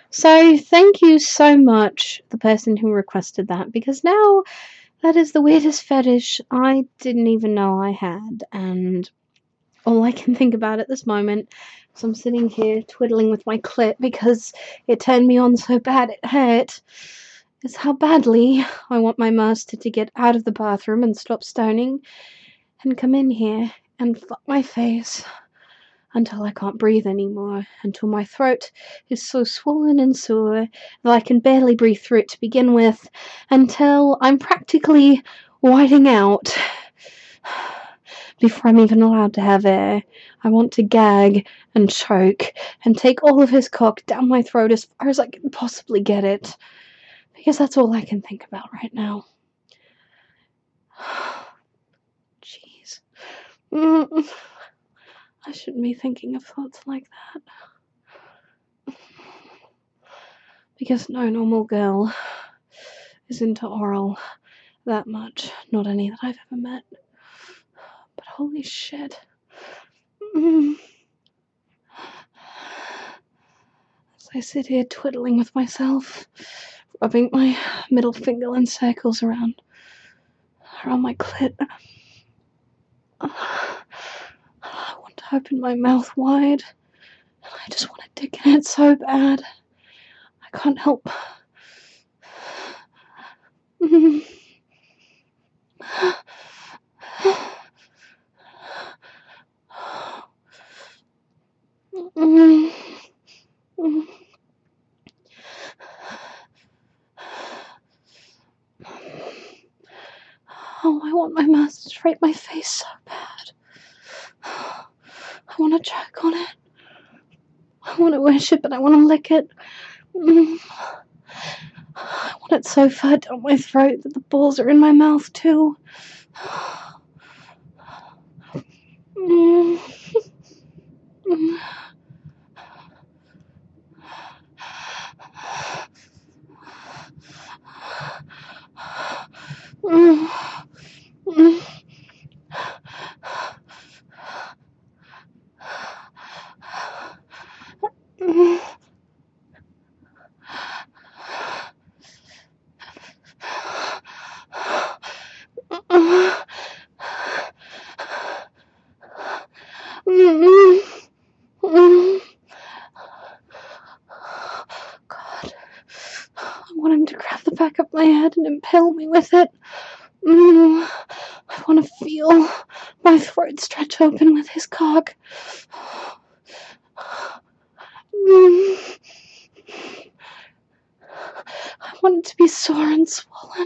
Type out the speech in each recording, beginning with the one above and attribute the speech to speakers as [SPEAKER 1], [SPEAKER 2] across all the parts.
[SPEAKER 1] So thank you so much, the person who requested that, because now that is the weirdest fetish I didn't even know I had, and all I can think about at this moment is I'm sitting here twiddling with my clit because it turned me on so bad it hurt, is how badly I want my master to get out of the bathroom and stop stoning and come in here and fuck my face until I can't breathe anymore, until my throat is so swollen and sore that I can barely breathe through it to begin with, until I'm practically whiting out before I'm even allowed to have air. I want to gag and choke and take all of his cock down my throat as far as I can possibly get it, because that's all I can think about right now. Jeez. I shouldn't be thinking of thoughts like that. Because no normal girl is into oral that much. Not any that I've ever met. But holy shit. As I sit here twiddling with myself, rubbing my middle finger in circles around my clit. I want to open my mouth wide, and I just want to dick in it so bad. I can't help. Oh, I want my master to rape my face so bad. I want to choke on it. I want to worship it. I want to lick it. I want it so far down my throat that the balls are in my mouth too. God, I want him to grab the back of my head and impale me with it. I want to feel my throat stretch open with his cock. I want it to be sore and swollen.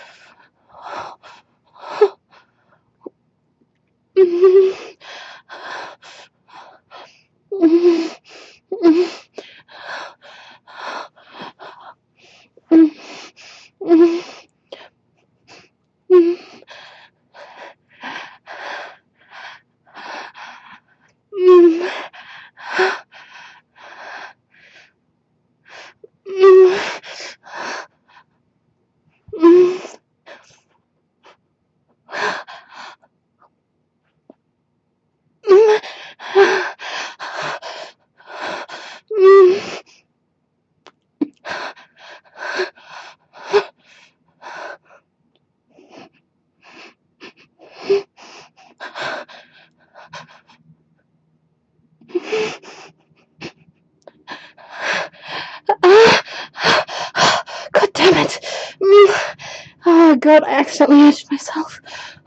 [SPEAKER 1] God damn it. Oh god, I accidentally edged myself.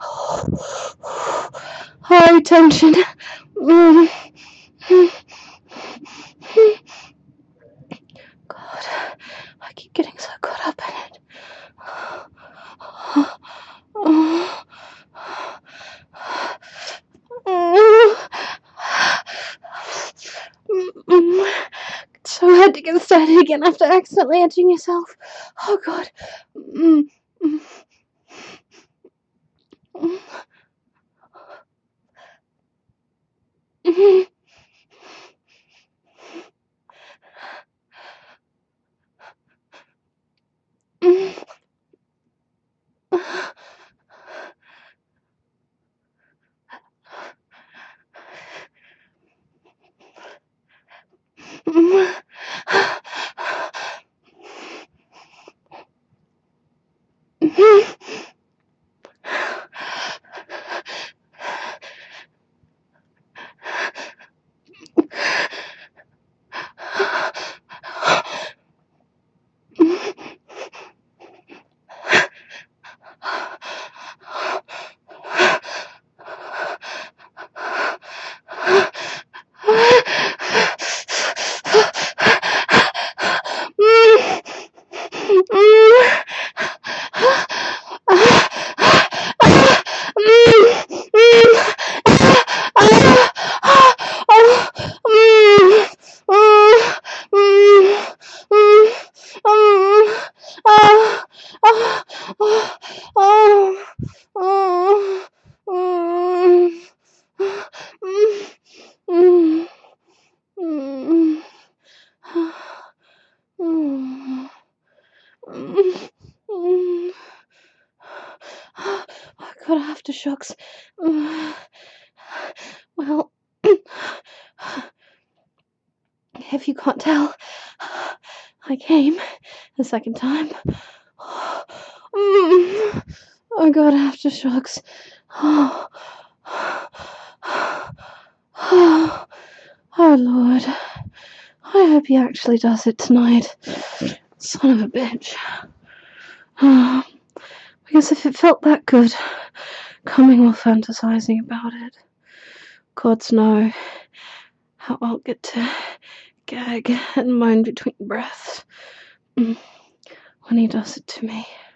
[SPEAKER 1] High tension. God, I keep getting so caught up in it. It's so hard to get started again after accidentally edging yourself. Oh god. aftershocks. Well, if you can't tell, I came the second time. I got aftershocks. Oh, Lord. I hope he actually does it tonight. Son of a bitch. Because if it felt that good, coming while fantasizing about it, gods know how I'll get to gag and moan between breaths when he does it to me.